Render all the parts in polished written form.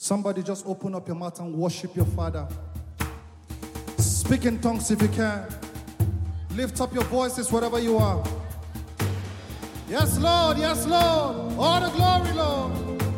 Somebody just open up your mouth and worship your Father. Speak in tongues if you can. Lift up your voices wherever you are. Yes, Lord. Yes, Lord. All the glory, Lord.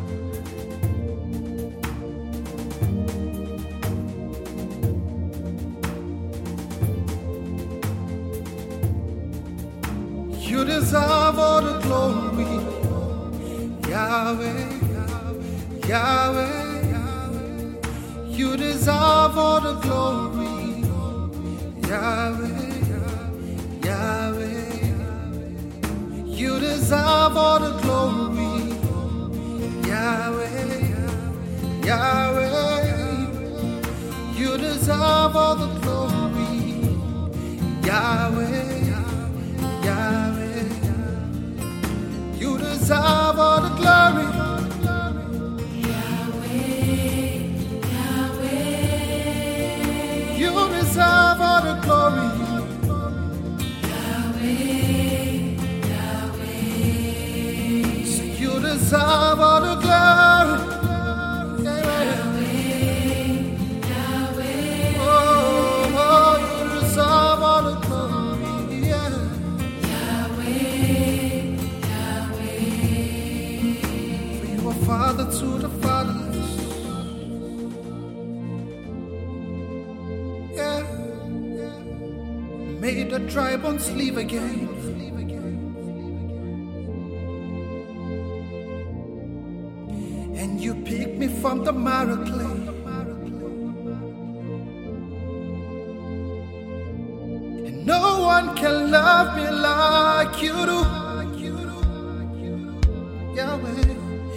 You deserve all the glory, Yahweh, Yahweh. You deserve all the glory, Yahweh, Yahweh. You deserve all the glory, Yahweh, Yahweh. You deserve all the glory, Yahweh, Yahweh. You deserve all the glory. You deserve all the glory. Yahweh, Yahweh. So you deserve all the glory. Yahweh, Yahweh. Oh, you deserve all the glory. Yeah. Yahweh, Yahweh. For you are Father to the fatherless. Made the dry bones live again. And you picked me from the marrow clay. And no one can love me like you do, Yahweh.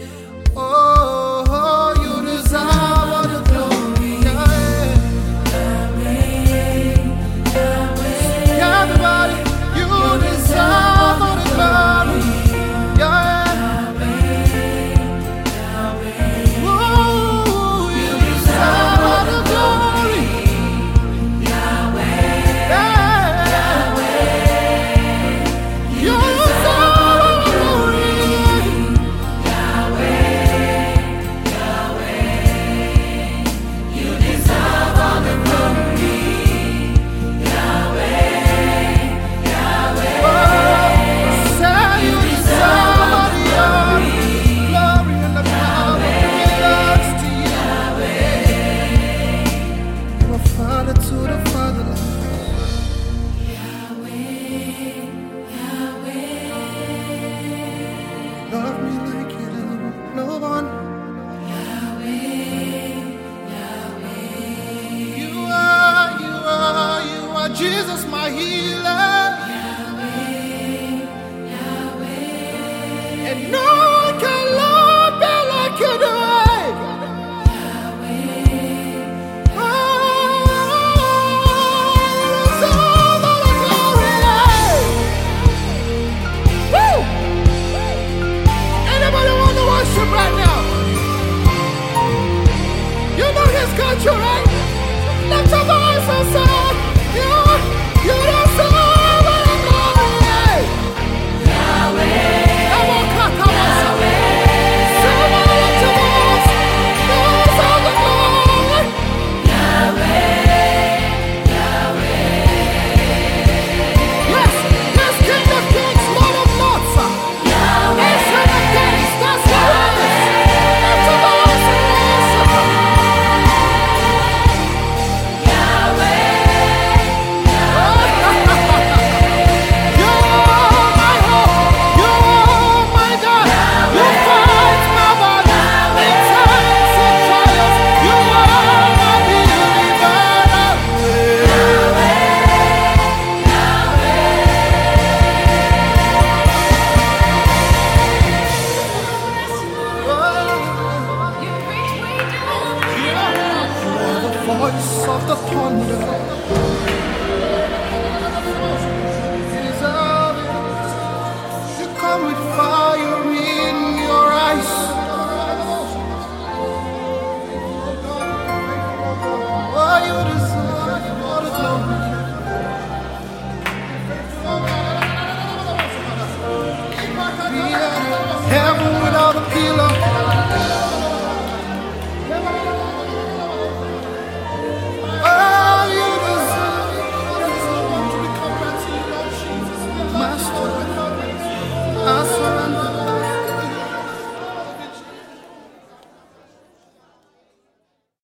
Oh, you deserve all the glory, Yahweh. Everybody, you deserve all the glory, Yahweh. Ooh, you deserve all the glory, Yahweh. You deserve all the glory, Yahweh. You deserve all the glory. Jesus, my healer, Yahweh, Yahweh. And no one can love me like you do, Yahweh, Yahweh. Woo! Anybody want to worship right now? You know He's got you, right? Lift your voice and say, you deserve all the glory, Yahweh. Come on, Yahweh. Somebody lift your voice. You deserve the glory, Yahweh, Yahweh. Yes, King of Kings, Lord of Lords, Yahweh. Ancient of Days, that's the highest. Lift your voice and worship Him. Voice of the thunder,